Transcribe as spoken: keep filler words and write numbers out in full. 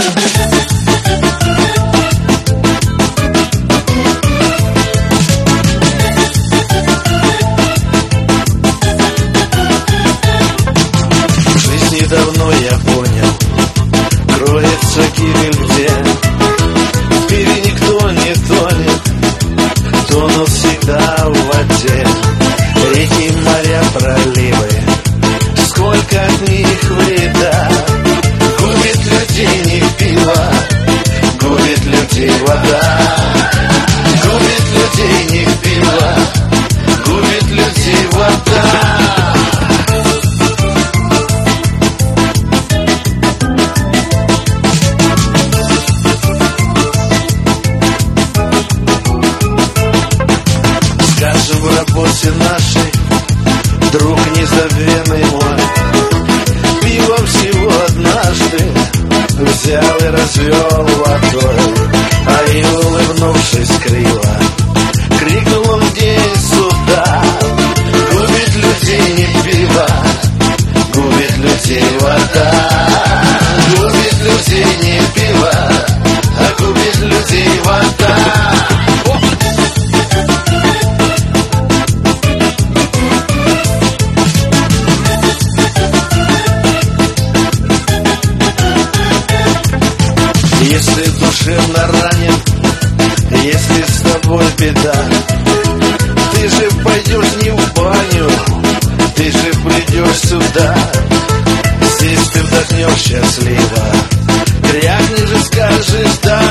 Давно я понял, кроется гибель где. В пиве никто не тонет, тонут всегда в воде. Реки, моря, проливы, сколько от них вреда. Губит людей не пиво, губит людей вода. Губит людей не пиво, губит людей вода. В работе нашей, друг незабвенный мой, пиво всего однажды взял и развел водой. А и, улыбнувшись криво, крикнул он в день суда: губит людей не пиво, губит людей вода. Губит людей не пиво, а губит людей вода. Если душевно ранен, если с тобой беда, ты же пойдешь не в баню, ты же придешь сюда. Здесь ты вдохнешь счастливо, крякнешь и скажешь да.